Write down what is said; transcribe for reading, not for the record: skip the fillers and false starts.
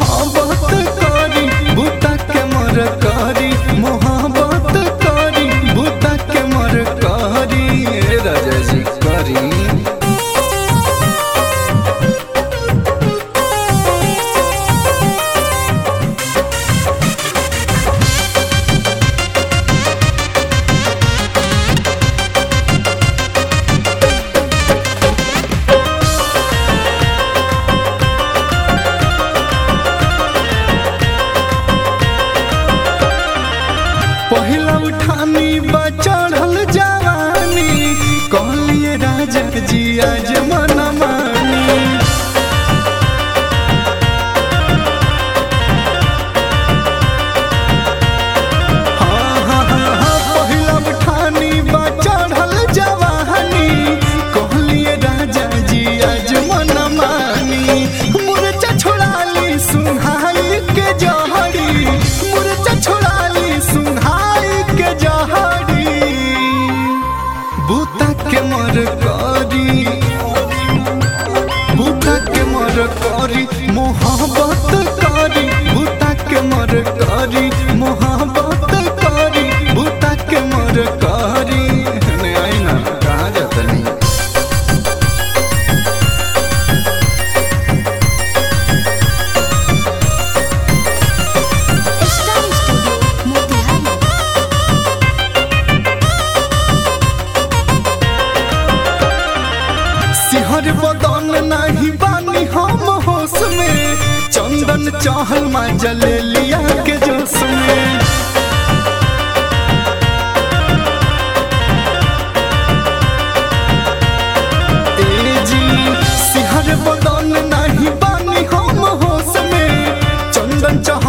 मोहब्बत करी बूता के मर करी मोहब्बत करी बूता के मर करी राजा जी करी। पहिला उठानी बचढ़ल जवानी कहलिए राजा जी आज मन मानी। पहिला उठानी बचढ़ल जवानी कहलिए राजा जी आज मन मानी। मुरचा छोड़ाली सुहाई के जहरी मुरचा छोड़ाली सुहाई के जहरी बूता के मर करी बूता के मर करी मोहब्बत करी बूता के मर करी मोहब्बत करी बूता के मर करी। आई ना कहाँ जाता नहीं। सिहर बदन नहीं बानी हम होश में चंदन चहल मजा ले लिया के जोश में। सिहर बदन नहीं बानी हम होश में चंदन